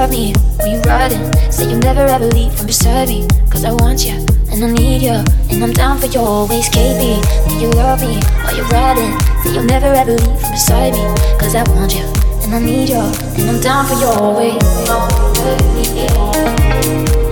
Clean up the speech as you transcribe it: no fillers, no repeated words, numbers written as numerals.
love me when you're riding. Say you'll never ever leave from beside me. Cause I want you and I need you, and I'm down for you always, KB. Say you love me while you're riding. Say you'll never ever leave from beside me. Cause I want you and I need you, and I'm down for you always.